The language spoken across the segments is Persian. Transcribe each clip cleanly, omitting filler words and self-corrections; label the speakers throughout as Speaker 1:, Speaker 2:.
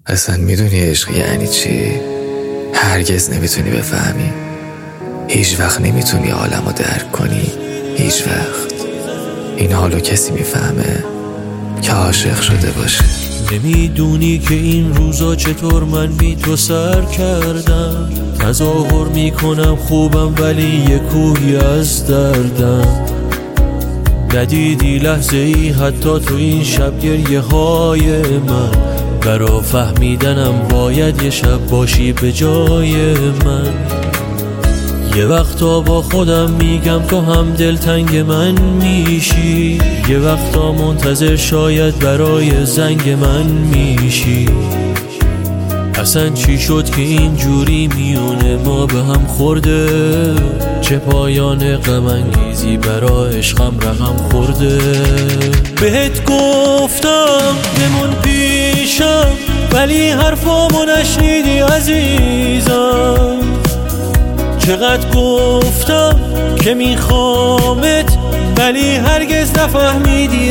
Speaker 1: اصلا میدونی عشق یعنی چی؟ هرگز نمیتونی بفهمی، هیچ وقت نمیتونی عالمو درک کنی، هیچ وقت. این حالو کسی میفهمه که عاشق شده باشه.
Speaker 2: نمیدونی که این روزا چطور من بی تو سر کردم، تظاهر میکنم خوبم ولی یه کوهی از دردم. ندیدی لحظه ای حتی تو این شب گریه های من، برا فهمیدنم باید یه شب باشی به جای من. یه وقتا با خودم میگم تو هم دلتنگ من میشی، یه وقتا منتظر شاید برای زنگ من میشی. اصلا چی شد که اینجوری میونه ما به هم خورده؟ چه پایان غم انگیزی برا عشقم رقم خورده؟ بهت گفتم بمون پیشم ولی حرفامو نشنیدی عزیزم. چقدر گفتم که میخوامت ولی هرگز نفهمیدی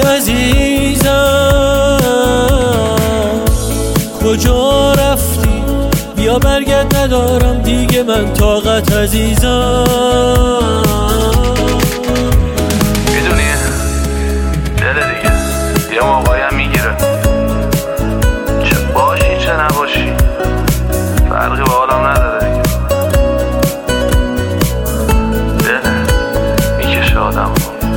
Speaker 2: عزیزم. کجا رفتی؟ بیا برگرد، ندارم دیگه من طاقت عزیزم.
Speaker 3: میدونی دل دیگه یه موقعی هم میگیره، چه باشی چه نباشی فرقی با حالم نداره دیگه. دل میکشه آدم.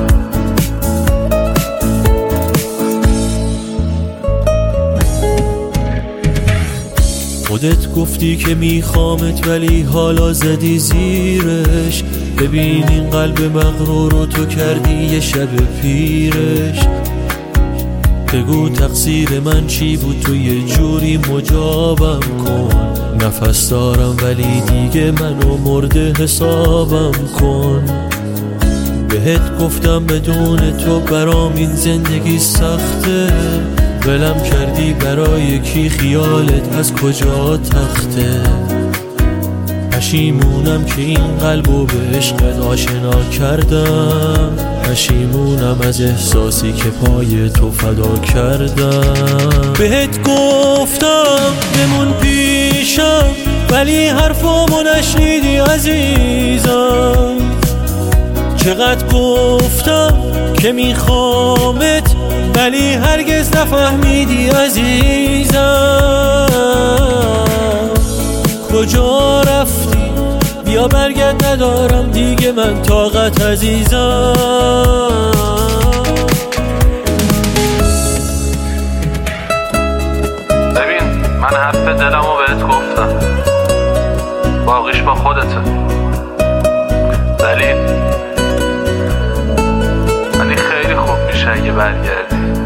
Speaker 2: خودت گفتی که میخوامت ولی حالا زدی زیرش. ببین این قلب مغرور رو تو کردی یه شب پیرش. بگو تقصیر من چی بود، تو یه جوری مجابم کن. نفس دارم ولی دیگه منو مرده حسابم کن. بهت گفتم بدون تو برام این زندگی سخته. ولم کردی برای کی، خیالت از کجا تخته؟ پشیمونم که این قلبو به عشقت آشنا کردم. پشیمونم از احساسی که پای تو فدا کردم. بهت گفتم بمون پیشم ولی حرفامو نشنیدی عزیزم. چقدر گفتم که میخوامت ولی هرگز نفهمیدی عزیزم. کجا رفتی؟ بیا برگرد، ندارم دیگه من طاقت عزیزم.
Speaker 3: ببین من حرف دلمو بهت گفتم، باقیش با خودته. ولی خیلی خوب میشه اگه برگردی.